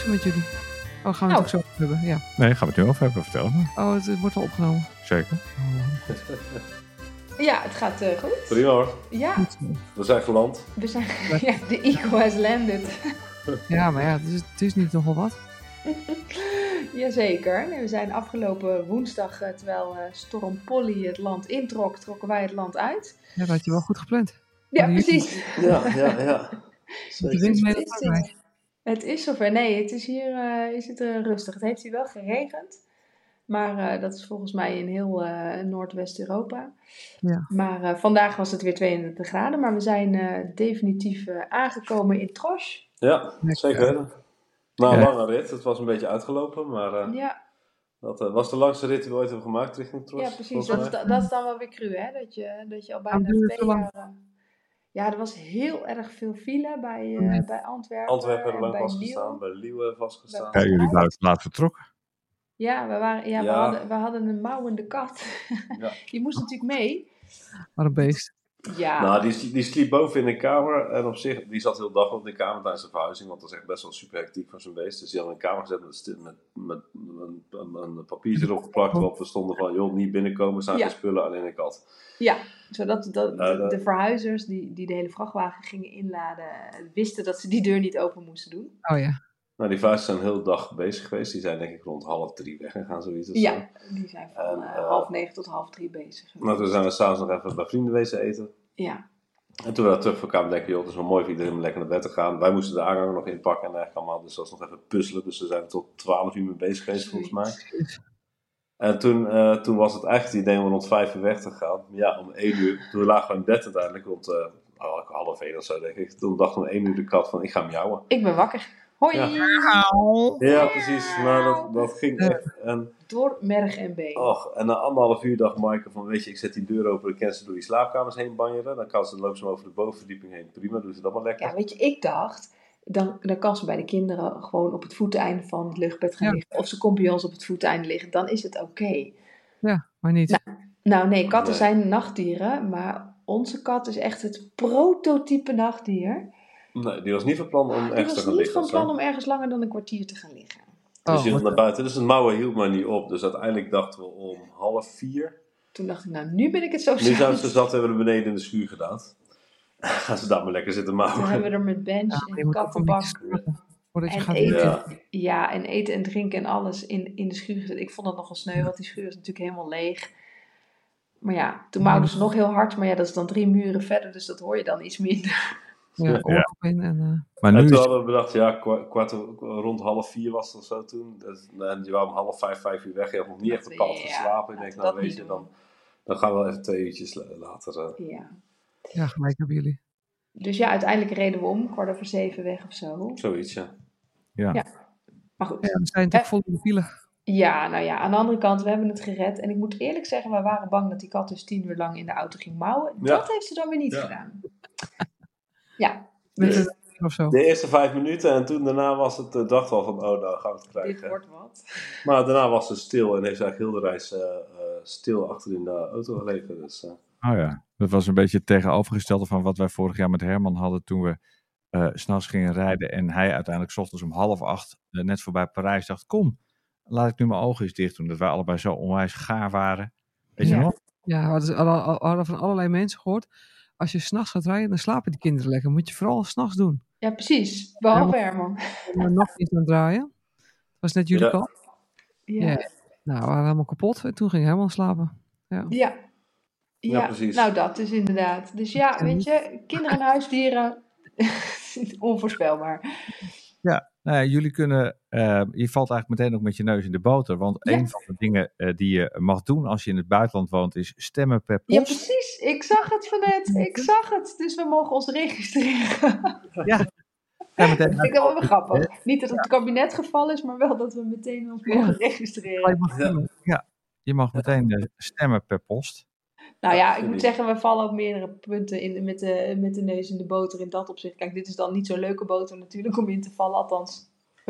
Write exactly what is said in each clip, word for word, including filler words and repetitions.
is er met jullie? Oh, gaan we het Nou. ook zo over hebben? Ja. Nee, gaan we het nu over hebben. Vertel me. Oh, het, het wordt al opgenomen. Zeker. Ja, het gaat uh, goed. Prima hoor. Ja, Goed zo. We zijn geland. we zijn, ja, de Eagle has landed. Ja, maar ja, het is, het is niet nogal wat. Jazeker. Nee, we zijn afgelopen woensdag, uh, terwijl uh, storm Polly het land introk, trokken wij het land uit. Ja, dat had je wel goed gepland. Ja, Hadden jullie- precies. Ja, ja, ja. De wind mee Het naar is, Frankrijk. het is zover. Nee, het is hier uh, is het, uh, rustig. Het heeft hier wel geregend. Maar uh, dat is volgens mij in heel uh, Noordwest-Europa. Ja. Maar uh, vandaag was het weer tweeëndertig graden. Maar we zijn uh, definitief uh, aangekomen in Troche. Ja, zeker weten. Na een Ja. lange rit. Het was een beetje uitgelopen, maar uh, Ja, dat uh, was de langste rit die we ooit hebben gemaakt richting Tros. ja precies. volgens Dat mij. is, da- dat is dan wel weer cru, hè? Dat je, dat je al bijna Waarom duurde het twee zo lang? jaar... uh, Ja, er was heel erg veel file bij, uh, Nee. bij Antwerpen. Antwerpen hebben en lang bij vastgestaan, Lille. bij Liewe vastgestaan. Bij- Ja, jullie waren te laat vertrokken. Ja, we, waren, ja, we, Ja. hadden, we hadden een mouwende kat. Ja. Die moest natuurlijk mee. Wat een beest. Ja, Nou, die, die sliep boven in de kamer en op zich, die zat heel dag op de kamer tijdens de verhuizing, want dat is echt best wel super hectiek voor zijn beest. Dus die had in de kamer gezet met, sti- met, met, een, een, een papiertje erop geplakt waarop er stonden van, joh, niet binnenkomen, er staan Ja. geen spullen, alleen een kat. ja, zodat dat, Ja, de, dat- de verhuizers die, die de hele vrachtwagen gingen inladen, wisten dat ze die deur niet open moesten doen. Oh ja. Nou, die vuisten zijn een hele dag bezig geweest, die zijn denk ik rond half drie weggegaan, zoiets of zo. Ja, die zijn van En, uh, uh, half negen tot half drie bezig. Nou, toen zijn we s'avonds nog even bij vrienden wezen eten. Ja, En toen we daar terug voor kwamen, denken, joh, het is wel mooi voor iedereen om lekker naar bed te gaan. Wij moesten de aangang nog inpakken en eigenlijk allemaal, dus dat was nog even puzzelen. Dus we zijn er tot twaalf uur mee bezig geweest, volgens mij. En toen, uh, toen was het echt het idee om rond vijf uur weg te gaan. Ja, om één uur. Toen lagen we in bed uiteindelijk, rond uh, oh, half één of zo, denk ik. Toen dacht om één uur de kat van, ik ga miauwen. ik ben wakker. Hoi! Ja. Ja, precies. Nou, dat, dat ging echt. En, Door merg en been. och, en na anderhalf uur dacht Maaike van, weet je, ik zet die deur open, dan kan ze door die slaapkamers heen banjeren. Dan kan ze, loopt ze maar over de bovenverdieping heen. Prima, doen ze dat maar lekker. Ja, weet je, ik dacht, dan, dan kan ze bij de kinderen gewoon op het voeteinde van het luchtbed gaan Ja. liggen. Of ze komt bij ons op het voeteinde liggen. Dan is het oké. Ja, maar niet. Nou, Nou nee, katten Nee. zijn nachtdieren. Maar onze kat is echt het prototype nachtdier. Nee, die was niet van plan om Die echt te was gaan niet liggen. van of zo. plan om ergens langer dan een kwartier te gaan liggen. Dus Oh, je wat- naar buiten. Dus het mouwen hield maar niet op. Dus uiteindelijk dachten we om half vier. Toen dacht ik, nou nu ben ik het zo Nu zijn zat. ze zat, hebben we er beneden in de schuur gedaan. Gaan ze daar maar lekker zitten Toen mouwen. hebben we er met bench Ja, je en moet ook een beetje kattenbak slapen voordat je en gaat eten. eten. Ja. Ja. en eten en drinken en alles in, in de schuur gezet. Ik vond dat nogal sneu, want die schuur is natuurlijk helemaal leeg. Maar ja, toen mouwden ze nog heel hard. Maar ja, dat is dan drie muren verder, dus dat hoor je dan iets minder. Ja, Ja. oorlog in en... eh, Maar En nu toen is hadden we bedacht, ja, kwa- kwart, rond half vier was het of zo toen. Dus, en die waren om half vijf, vijf uur weg. Je had nog niet echt op pad Ja, geslapen. Ik denk, laten we nou dat weet niet je, doen. dan, dan gaan we wel even twee uurtjes la- later. eh. Ja. ja, gelijk hebben jullie. Dus ja, uiteindelijk reden we om, kwart over zeven weg of zo. Zoiets, ja. ja. Ja. Maar goed. Ja, we zijn natuurlijk vol in de file. Ja, nou ja, aan de andere kant, we hebben het gered. En ik moet eerlijk zeggen, we waren bang dat die kat dus tien uur lang in de auto ging mouwen. Ja. Dat heeft ze dan weer niet Ja. gedaan. Ja, Met dus een of zo. De eerste vijf minuten en toen daarna was het, uh, dacht wel van, oh nou gaan we het dit krijgen. wordt wat. Maar daarna was ze stil en heeft ze eigenlijk heel de reis eh, eh, stil achter in de auto gelegen. Dus, eh, Oh ja, dat was een beetje het tegenovergestelde van wat wij vorig jaar met Herman hadden toen we uh, s'nachts gingen rijden. En hij uiteindelijk 's ochtends om half acht, uh, net voorbij Parijs, dacht, kom, laat ik nu mijn ogen eens dicht doen. Dat wij allebei zo onwijs gaar waren. Weet je Ja. nog? Ja, we hadden, alle- alle- hadden van allerlei mensen gehoord. Als je s'nachts gaat rijden, dan slapen die kinderen lekker. Moet je vooral s'nachts doen. Ja, precies. Behalve Herman. Maar nog niet aan het draaien. Het was net jullie Ja. kant. Ja. Ja. Nou, we waren helemaal kapot. En toen ging Herman slapen. Ja. Ja. Ja, Ja, precies. nou dat is inderdaad. Dus ja, weet je, kinderen en huisdieren, onvoorspelbaar. Nou ja, jullie kunnen, uh, je valt eigenlijk meteen ook met je neus in de boter. Want Ja. een van de dingen uh, die je mag doen als je in het buitenland woont, is stemmen per Ja, post. precies. Ik zag het van net. Ik zag het. Dus we mogen ons registreren. Ja. Ja, meteen Dat vind ik wel weer grappig. Niet dat het kabinetgeval is, maar wel dat we meteen ons mogen registreren. Je mag Ja. doen. Ja, je mag meteen uh, stemmen per post. Nou ja, ik vind moet ik. zeggen, we vallen op meerdere punten in, met, de, met de neus in de boter in dat opzicht. Kijk, dit is dan niet zo'n leuke boter natuurlijk om in te vallen. Althans,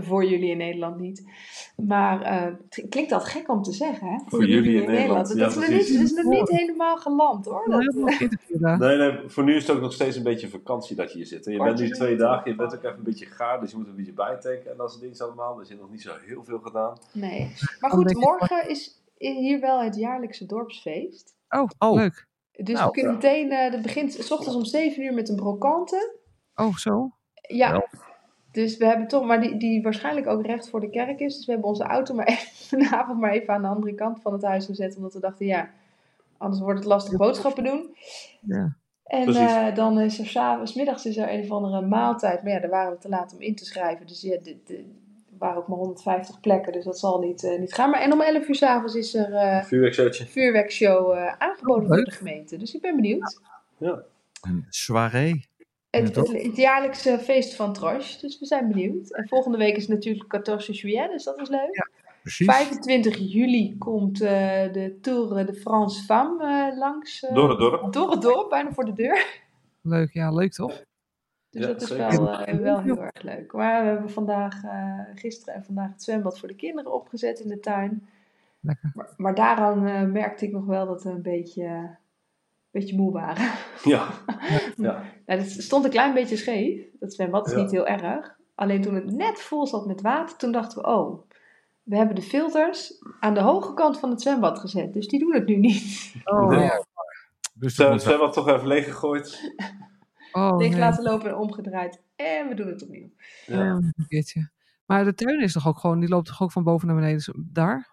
Voor jullie in Nederland niet. Maar uh, het klinkt altijd gek om te zeggen, hè? Voor, voor jullie in Nederland. Dat, Ja, is nog niet, dat is nog niet helemaal geland, hoor. Dat, nee, nee, voor nu is het ook nog steeds een beetje vakantie dat je hier zit. En je bent nu twee dagen, je bent ook even een beetje gaar, dus je moet een beetje bijtanken en dat soort dingen allemaal. Dus je hebt nog niet zo heel veel gedaan. Nee. Maar goed, morgen is hier wel het jaarlijkse dorpsfeest. Oh, oh. Leuk. Dus nou, we kunnen meteen, uh, dat begint 's ochtends om zeven uur met een brocante. Oh, zo? Ja. Wel. Dus we hebben toch, maar die, die waarschijnlijk ook recht voor de kerk is. Dus we hebben onze auto maar even, vanavond maar even aan de andere kant van het huis gezet. Omdat we dachten, ja, anders wordt het lastig boodschappen doen. Ja. En uh, dan is er s'avonds, middags is er een of andere maaltijd. Maar ja, daar waren we te laat om in te schrijven. Dus ja, er waren ook maar honderdvijftig plekken. Dus dat zal niet, uh, niet gaan. Maar en om elf uur s'avonds is er uh, vuurwerkshowtje. vuurwerkshow uh, aangeboden door de gemeente. Dus ik ben benieuwd. Ja. Een soirée. Het, het, het jaarlijkse feest van Troche, dus we zijn benieuwd. En volgende week is natuurlijk veertien juillet, dus dat is leuk. Ja, precies. vijfentwintig juli komt uh, de Tour de France Femme uh, langs. Uh, door het dorp. Door het dorp, bijna voor de deur. Leuk, ja, leuk toch? Dus ja, dat is wel, uh, wel heel erg leuk. Maar we hebben vandaag, uh, gisteren en vandaag het zwembad voor de kinderen opgezet in de tuin. Lekker. Maar, maar daaraan uh, merkte ik nog wel dat we een beetje... Uh, beetje moe waren. Ja. ja. Nou, het stond een klein beetje scheef. Dat zwembad is ja. niet heel erg. Alleen toen het net vol zat met water, toen dachten we, oh, we hebben de filters aan de hoge kant van het zwembad gezet. Dus die doen het nu niet. Oh, nee. ja. Dus het zwembad toch even leeggegooid. Oh, Leeg nee. laten lopen en omgedraaid. En we doen het opnieuw. Ja. Ja, een keertje. Maar de tuin is toch ook gewoon, die loopt toch ook van boven naar beneden daar?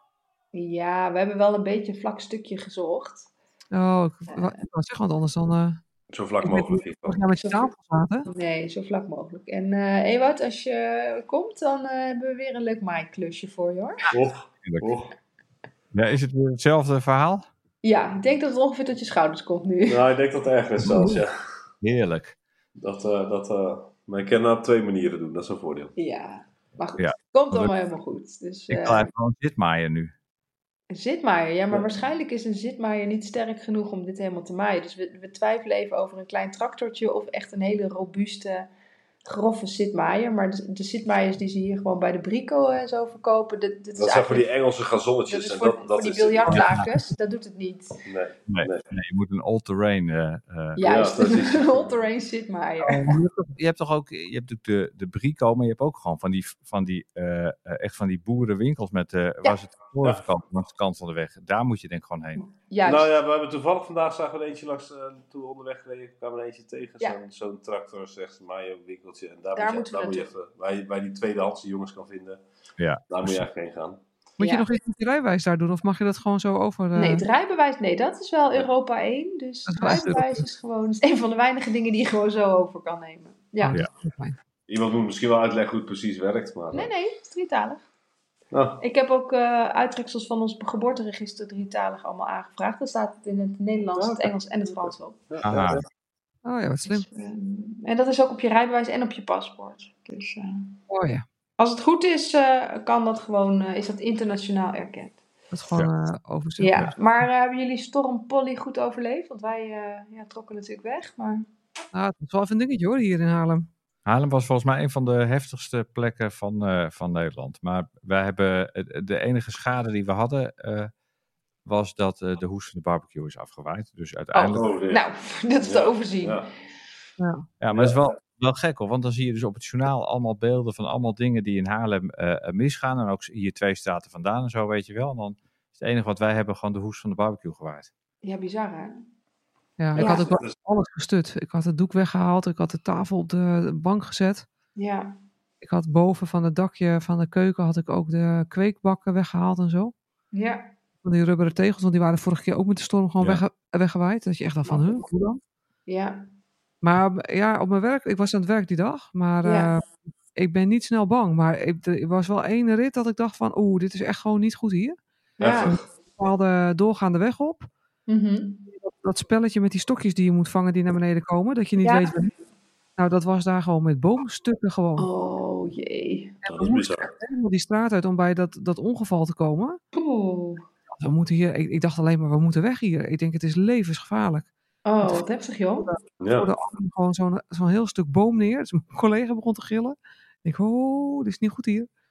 Ja, we hebben wel een beetje een vlak stukje gezocht. Oh, ik wou zeggen, want anders dan... Uh, zo vlak mogelijk. Met, ja, met je tafel zaten. Nee, zo vlak mogelijk. En uh, Ewout, als je komt, dan uh, hebben we weer een leuk maaiklusje voor je, hoor. Och, och. Ja, is het weer hetzelfde verhaal? Ja, ik denk dat het ongeveer tot je schouders komt nu. Nou, ik denk dat het erger is zelfs, ja. Heerlijk. Dat, uh, dat, uh, maar ik kan dat op twee manieren doen, dat is een voordeel. Ja, maar goed, ja. komt allemaal helemaal goed. Dus, ik blijf gewoon zitmaaien nu. Een zitmaaier, ja, maar ja. waarschijnlijk is een zitmaaier niet sterk genoeg om dit helemaal te maaien. Dus we, we twijfelen even over een klein tractortje of echt een hele robuuste, grove zitmaaier. Maar de, de zitmaaiers die ze hier gewoon bij de Brico en zo verkopen, dit, dit dat is zijn voor die Engelse gazonnetjes. Dat is en voor, dat, voor dat die is biljartlakens, dat doet het niet. Nee, nee, nee. nee je moet een all-terrain... Uh, uh, Juist, ja, is... een all-terrain zitmaaier. Oh, je, hebt toch, je hebt toch ook, je hebt natuurlijk de, de Brico, maar je hebt ook gewoon van die, van die, uh, echt van die boerenwinkels met, uh, ja. waar ze het voorkant, ja. langs de kant van de weg. Daar moet je denk ik gewoon heen. Juist. Nou ja, we hebben toevallig vandaag zagen we eentje langs uh, toen we onderweg reden, kwam er eentje tegen, ja. zo'n, zo'n tractor, zegt Mayo winkeltje. En daar, daar moet je, daar moet je even, waar je, waar je die tweedehandse jongens kan vinden, ja. daar moet je eigenlijk heen gaan. Moet ja. je nog iets met je rijbewijs daar doen of mag je dat gewoon zo over? Uh... Nee, het rijbewijs, nee, dat is wel Europa één. Dus het rijbewijs is gewoon is een van de weinige dingen die je gewoon zo over kan nemen. Ja. Oh, ja. Iemand moet misschien wel uitleggen hoe het precies werkt. Maar, nee, nee, het is drietalig. Oh. Ik heb ook uh, uittreksels van ons geboorteregister drietalig allemaal aangevraagd. Dan staat het in het Nederlands, oh, okay. het Engels en het Frans op. Aha. Oh ja, wat slim. Dus, um, en dat is ook op je rijbewijs en op je paspoort. Dus, uh, oh ja. Als het goed is, uh, kan dat gewoon, uh, is dat internationaal erkend. Dat is gewoon uh, overzicht. Ja, maar uh, hebben jullie storm Polly goed overleefd? Want wij uh, ja, trokken natuurlijk weg. Maar... Nou, het was wel even een dingetje hoor, hier in Haarlem. Haarlem was volgens mij een van de heftigste plekken van, uh, van Nederland. Maar wij hebben, de enige schade die we hadden, uh, was dat uh, de hoes van de barbecue is afgewaaid. Dus uiteindelijk... Oh, oh, nou, dat is te ja, overzien. Ja, ja. ja maar het is wel, wel gek hoor. Want dan zie je dus op het journaal allemaal beelden van allemaal dingen die in Haarlem uh, misgaan. En ook hier twee straten vandaan en zo, weet je wel. En dan is het enige wat wij hebben gewoon de hoes van de barbecue gewaaid. Ja, bizar hè? Ja, ik ja. had ook wel alles gestut. Ik had het doek weggehaald. Ik had de tafel op de bank gezet. Ja. Ik had boven van het dakje van de keuken had ik ook de kweekbakken weggehaald en zo. Ja. Van die rubberen tegels, want die waren vorige keer ook met de storm gewoon ja. wegge- weggewaaid. Dat je echt dacht van, huh, hoe dan? Ja. Maar ja, op mijn werk, ik was aan het werk die dag, maar ja. uh, ik ben niet snel bang. Maar ik, er was wel één rit dat ik dacht van, oeh, dit is echt gewoon niet goed hier. Ja. Een bepaalde doorgaande weg op. Mm-hmm. Dat, dat spelletje met die stokjes die je moet vangen die naar beneden komen, dat je niet ja. weet waar. Nou, dat was daar gewoon met boomstukken gewoon. Oh jee. Dat is bizar. Helemaal die straat uit om bij dat, dat ongeval te komen. Oeh. We moeten hier, ik, ik dacht alleen maar, we moeten weg hier. Ik denk, het is levensgevaarlijk. Oh, wat voor, heftig joh. Voor de, ja. voor de arm gewoon zo'n, zo'n heel stuk boom neer. Dus mijn collega begon te gillen. Ik denk, oh, dit is niet goed hier.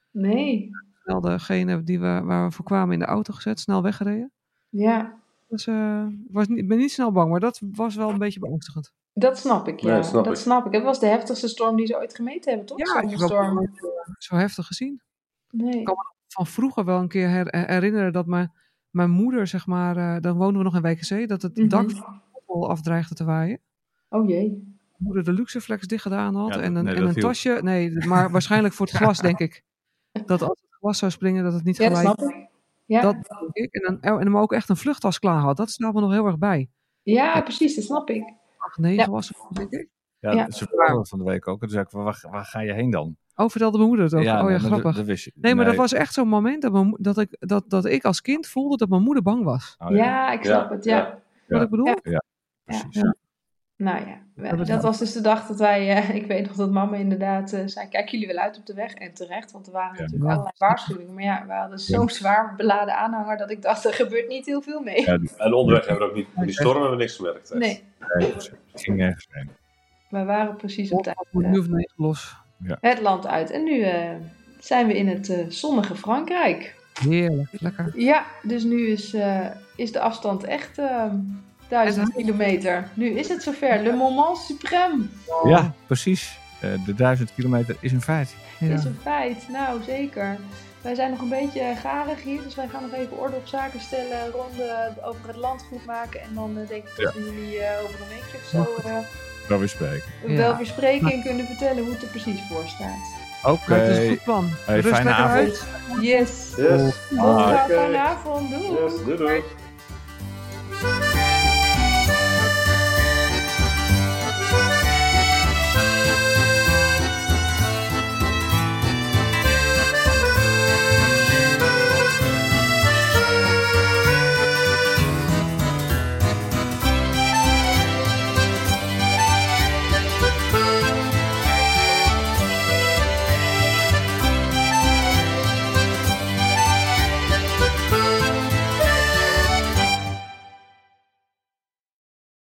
Nee. Snel degene die we, waar we voor kwamen in de auto gezet, snel weggereden. Ja. Dus uh, was niet, ik ben niet snel bang, maar dat was wel een beetje beangstigend. Dat snap ik, ja. Nee, snap dat ik. snap ik. Het was de heftigste storm die ze ooit gemeten hebben, toch? Ja, ik heb ook nooit uh, zo heftig gezien. Nee. Ik kan me van vroeger wel een keer her- herinneren dat mijn, mijn moeder, zeg maar, uh, dan woonden we nog in W K C, dat het mm-hmm. dak vol afdreigde te waaien. Oh jee. Mijn moeder de Luxeflex dicht gedaan had Ja, en een, nee, en een tasje. Nee, maar waarschijnlijk voor het glas, denk ik. Dat als het glas zou springen, dat het niet ja, gelijk... Ja, dat snap ik. Ja. Dat denk ik. En, dan, en hem ook echt een vluchttas klaar had. Dat staat me nog heel erg bij. Ja, en, precies, dat snap ik. acht, negen ja. was het, denk ik. Ja, ja. Ze vertelde van de week ook. En toen zei ik, waar, waar ga je heen dan? Oh, vertelde mijn moeder het ook. Ja, oh ja, nee, grappig. Dat, dat wist je. Nee, maar nee. dat was echt zo'n moment dat, mijn, dat, ik, dat, dat ik als kind voelde dat mijn moeder bang was. Oh, ja. ja, ik snap ja. het, ja. ja. Wat ik bedoel? Ja, ja precies. Ja. Nou ja, wij, dat dan. was dus de dag dat wij, uh, ik weet nog dat mama inderdaad uh, zei, kijken jullie wel uit op de weg? En terecht, want er waren ja. natuurlijk ja. allerlei waarschuwingen. Maar ja, we hadden zo'n ja. zwaar beladen aanhanger dat ik dacht, er gebeurt niet heel veel mee. Ja, en onderweg hebben we ook niet, die storm hebben we niks gemerkt. Echt. Nee. nee. Het ging nergens heen. Wij waren precies op tijd. Nu of negen los. Ja. Het land uit. En nu uh, zijn we in het uh, zonnige Frankrijk. Heerlijk, lekker. Ja, dus nu is, uh, is de afstand echt... Uh, Duizend kilometer. Nu is het zover. Le moment suprême. Oh. Ja, precies. Uh, de duizend kilometer is een feit. Ja. Is een feit. Nou, zeker. Wij zijn nog een beetje garig hier. Dus wij gaan nog even orde op zaken stellen. Ronde over het land goed maken. En dan uh, denk ik dat ja. we jullie uh, over een weekje of zo... Uh, wel weer spreken. Ja. Wel weer spreken en kunnen vertellen hoe het er precies voor staat. Oké. Okay. Dat is een goed plan. Hey, fijne avond. Uit. Yes. yes. Tot vanavond. Doei. Yes, doei doei.